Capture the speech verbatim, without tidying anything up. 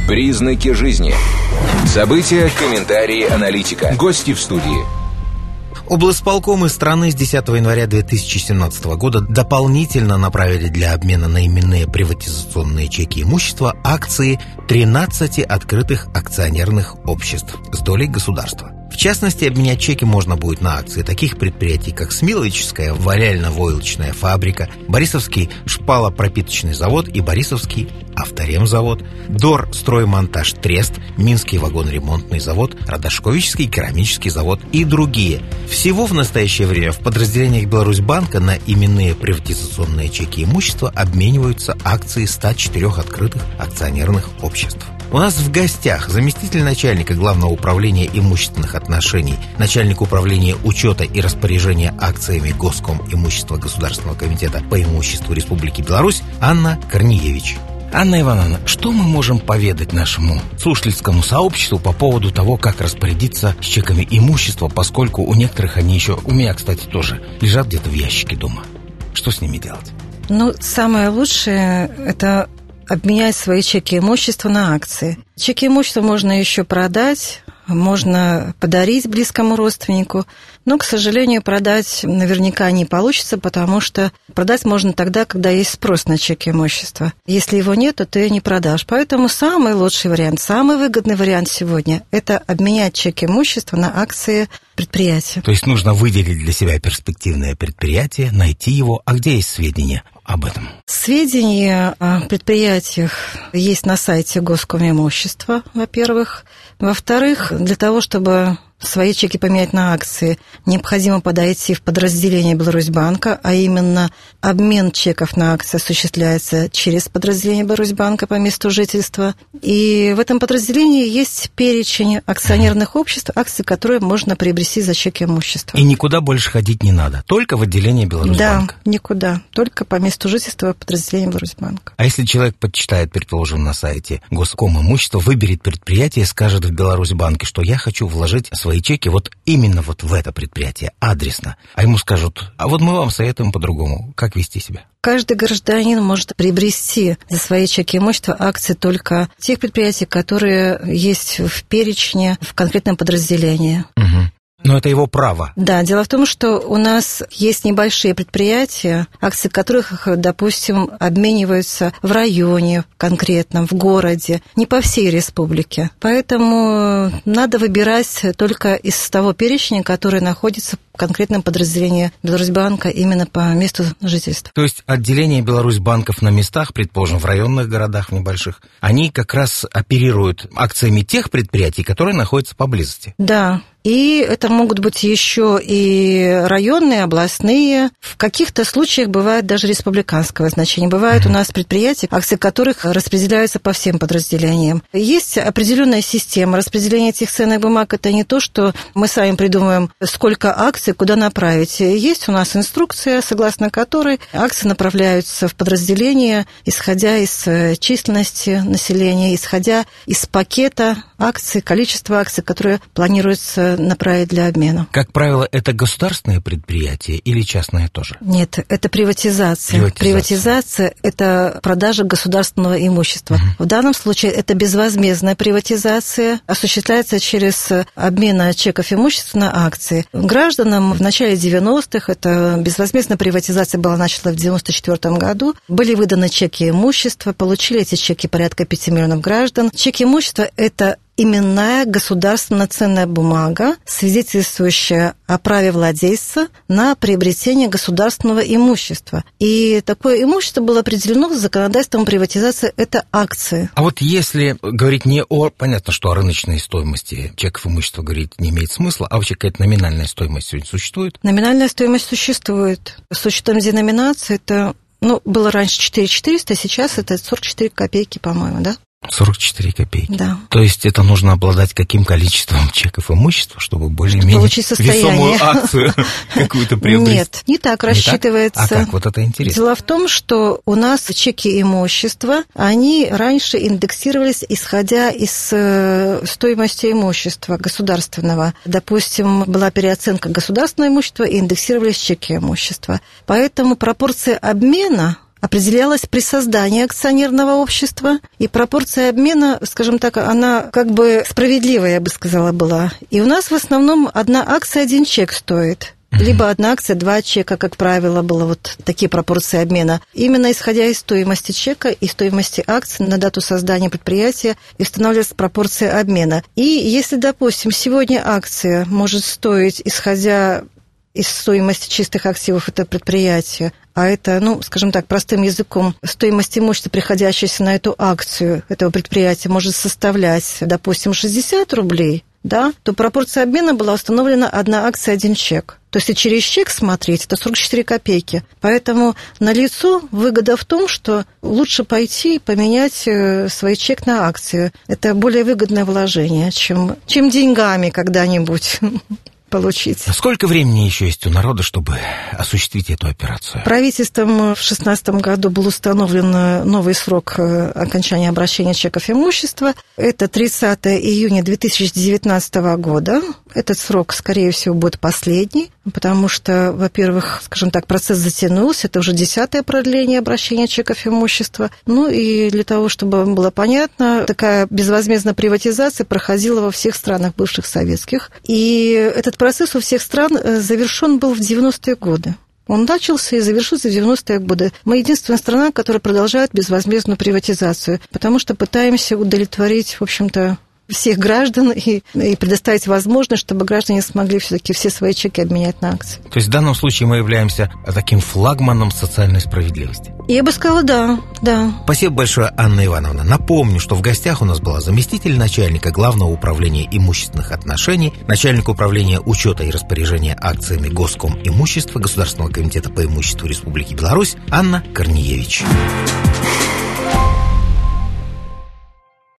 Признаки жизни. События, комментарии, аналитика. Гости в студии. Облсполкомы страны с десятого января две тысячи семнадцатого года дополнительно направили для обмена на именные приватизационные чеки имущества акции тринадцати открытых акционерных обществ с долей государства. В частности, обменять чеки можно будет на акции таких предприятий, как Смиловическая валяльно-войлочная фабрика, Борисовский шпалопропиточный завод и Борисовский авторемзавод, Дор строймонтаж трест, Минский вагоноремонтный завод, Радошковический керамический завод и другие. Всего в настоящее время в подразделениях Беларусьбанка на именные приватизационные чеки имущества обмениваются акции ста четырёх открытых акционерных обществ. У нас в гостях заместитель начальника Главного управления имущественных отношений, начальник управления учета и распоряжения акциями Госком имущества Государственного комитета по имуществу Республики Беларусь Анна Корнеевич. Анна Ивановна, что мы можем поведать нашему слушательскому сообществу по поводу того, как распорядиться с чеками имущества, поскольку у некоторых они еще, у меня, кстати, тоже лежат где-то в ящике дома. Что с ними делать? Ну, самое лучшее – это обменять свои чеки имущества на акции. Чеки имущества можно еще продать, можно подарить близкому родственнику, но, к сожалению, продать наверняка не получится, потому что продать можно тогда, когда есть спрос на чеки имущества. Если его нет, то ты не продашь. Поэтому самый лучший вариант, самый выгодный вариант сегодня – это обменять чеки имущества на акции предприятия. То есть нужно выделить для себя перспективное предприятие, найти его. А где есть сведения об этом? Сведения о предприятиях есть на сайте Госкомимущества, во-первых. Во-вторых, для того, чтобы свои чеки поменять на акции, необходимо подойти в подразделение Беларусьбанка, а именно обмен чеков на акции осуществляется через подразделение Беларусьбанка по месту жительства. И в этом подразделении есть перечень акционерных обществ, акции, которые можно приобрести за чеки имущества. И никуда больше ходить не надо, только в отделение Беларусьбанка? Да, никуда, только по месту жительства подразделения Беларусьбанка. А если человек почитает, предположим, на сайте Госкомимущества, выберет предприятие, скажет в Беларусьбанке, что я хочу вложить свои чеки вот именно вот в это предприятие, адресно. А ему скажут, а вот мы вам советуем по-другому, как вести себя. Каждый гражданин может приобрести за свои чеки имущества акции только тех предприятий, которые есть в перечне в конкретном подразделении. Угу. Но это его право. Да, дело в том, что у нас есть небольшие предприятия, акции которых, допустим, обмениваются в районе конкретном, в городе, не по всей республике. Поэтому надо выбирать только из того перечня, который находится в конкретном подразделении Беларусьбанка именно по месту жительства. То есть отделение Беларусьбанков на местах, предположим, в районных городах небольших, они как раз оперируют акциями тех предприятий, которые находятся поблизости. Да. И это могут быть еще и районные, областные. В каких-то случаях бывает даже республиканского значения. Бывают mm-hmm. у нас предприятия, акции которых распределяются по всем подразделениям. Есть определенная система распределения этих ценных бумаг. Это не то, что мы сами придумываем, сколько акций, куда направить. Есть у нас инструкция, согласно которой акции направляются в подразделения, исходя из численности населения, исходя из пакета акций, количества акций, которые планируется направить для обмена. Как правило, это государственное предприятие или частное тоже? Нет, это приватизация. Приватизация, приватизация – это продажа государственного имущества. Угу. В данном случае это безвозмездная приватизация, осуществляется через обмен чеков имущества на акции. Гражданам в начале девяностых, это безвозмездная приватизация была начата в девяносто четвёртом году, были выданы чеки имущества, получили эти чеки порядка пяти миллионов граждан. Чеки имущества – это именная государственная ценная бумага, свидетельствующая о праве владельца на приобретение государственного имущества. И такое имущество было определено законодательством приватизации – это акции. А вот если говорить не о, понятно, что о рыночной стоимости чеков имущества говорить не имеет смысла, а вообще какая-то номинальная стоимость сегодня существует? Номинальная стоимость существует. С учетом деноминации это, ну, было раньше четыре тысячи четыреста, сейчас это сорок четыре копейки, по-моему, да? сорок четыре копейки. Да. То есть это нужно обладать каким количеством чеков имущества, чтобы более-менее весомую акцию какую-то приобрести? Нет, не так рассчитывается. А как? Вот это интересно. Дело в том, что у нас чеки имущества, они раньше индексировались, исходя из стоимости имущества государственного. Допустим, была переоценка государственного имущества и индексировались чеки имущества. Поэтому пропорция обмена определялась при создании акционерного общества, и пропорция обмена, скажем так, она как бы справедливая, я бы сказала, была. И у нас в основном одна акция, один чек стоит. Либо одна акция, два чека, как правило, было вот такие пропорции обмена. Именно исходя из стоимости чека и стоимости акций на дату создания предприятия и устанавливается пропорция обмена. И если, допустим, сегодня акция может стоить, исходя из стоимости чистых активов этого предприятия, а это, ну, скажем так, простым языком, стоимость имущества, приходящаяся на эту акцию этого предприятия, может составлять, допустим, шестьдесят рублей, да, то пропорция обмена была установлена одна акция, один чек. То есть, если через чек смотреть, это сорок четыре копейки. Поэтому налицо выгода в том, что лучше пойти и поменять свой чек на акцию. Это более выгодное вложение, чем, чем деньгами когда-нибудь получить. Сколько времени еще есть у народа, чтобы осуществить эту операцию? Правительством в две тысячи шестнадцатом году был установлен новый срок окончания обращения чеков имущества. Это тридцатое июня две тысячи девятнадцатого года. Этот срок, скорее всего, будет последний, потому что, во-первых, скажем так, процесс затянулся. Это уже десятое продление обращения чеков имущества. Ну и для того, чтобы было понятно, такая безвозмездная приватизация проходила во всех странах бывших советских. И этот процесс у всех стран завершен был в девяностые годы. Он начался и завершился в девяностые годы. Мы единственная страна, которая продолжает безвозмездную приватизацию, потому что пытаемся удовлетворить, в общем-то, всех граждан и, и предоставить возможность, чтобы граждане смогли все-таки все свои чеки обменять на акции. То есть в данном случае мы являемся таким флагманом социальной справедливости? Я бы сказала, да, да. Спасибо большое, Анна Ивановна. Напомню, что в гостях у нас была заместитель начальника Главного управления имущественных отношений, начальник управления учета и распоряжения акциями Госком имущества Государственного комитета по имуществу Республики Беларусь Анна Корнеевич.